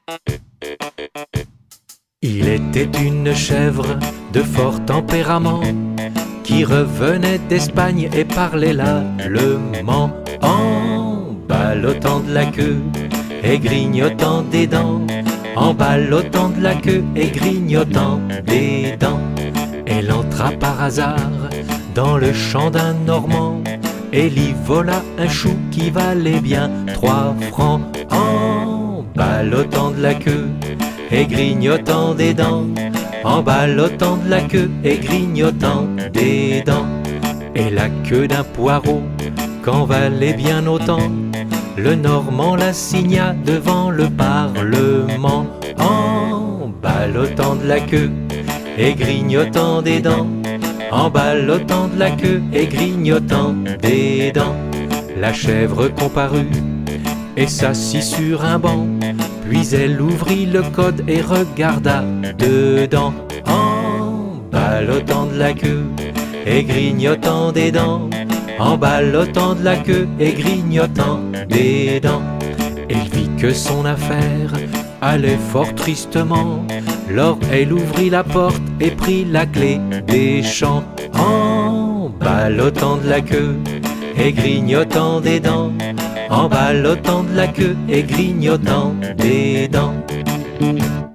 Il était une chèvre de fort tempérament qui revenait d'Espagne et parlait l'allemand en ballottant de la queue et grignotant des dents, en ballottant de la queue et grignotant des dents. Elle entra par hasard dans le champ d'un Normand et l'y vola un chou qui valait bien 3 francs en ballottant de la queue et grignotant des dents, en ballottant de la queue et grignotant des dents. Et la queue d'un poireau qu'en valait bien autant, le Normand l'assigna devant le Parlement en ballottant de la queue et grignotant des dents, en ballottant de la queue et grignotant des dents. La chèvre comparut et s'assit sur un banc, puis elle ouvrit le code et regarda dedans, en ballottant de la queue et grignotant des dents, en ballottant de la queue et grignotant des dents. Elle vit que son affaire allait fort tristement, lors elle ouvrit la porte et prit la clé des champs, en ballottant de la queue et grignotant des dents, en ballottant de la queue et grignotant des dents.